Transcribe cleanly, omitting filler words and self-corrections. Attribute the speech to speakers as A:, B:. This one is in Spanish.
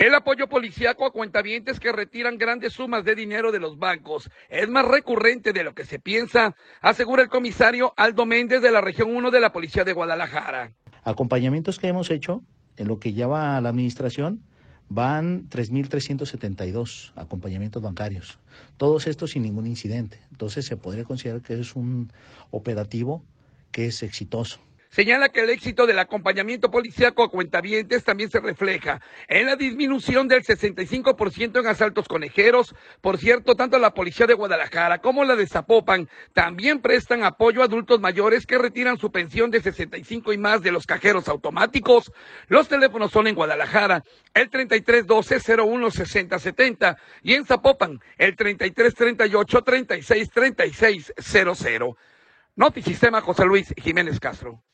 A: El apoyo policíaco a cuentavientes que retiran grandes sumas de dinero de los bancos es más recurrente de lo que se piensa, asegura el comisario Aldo Méndez de la región 1 de la Policía de Guadalajara.
B: Acompañamientos que hemos hecho en lo que lleva a la administración van 3.372 acompañamientos bancarios, todos estos sin ningún incidente. Entonces se podría considerar que es un operativo que es exitoso.
A: Señala que el éxito del acompañamiento policíaco a cuentavientes también se refleja en la disminución del 65% en asaltos conejeros. Por cierto, tanto la Policía de Guadalajara como la de Zapopan también prestan apoyo a adultos mayores que retiran su pensión de 65 y más de los cajeros automáticos. Los teléfonos son en Guadalajara el 3312-016070 y en Zapopan el 3338-363600. Notisistema José Luis Jiménez Castro.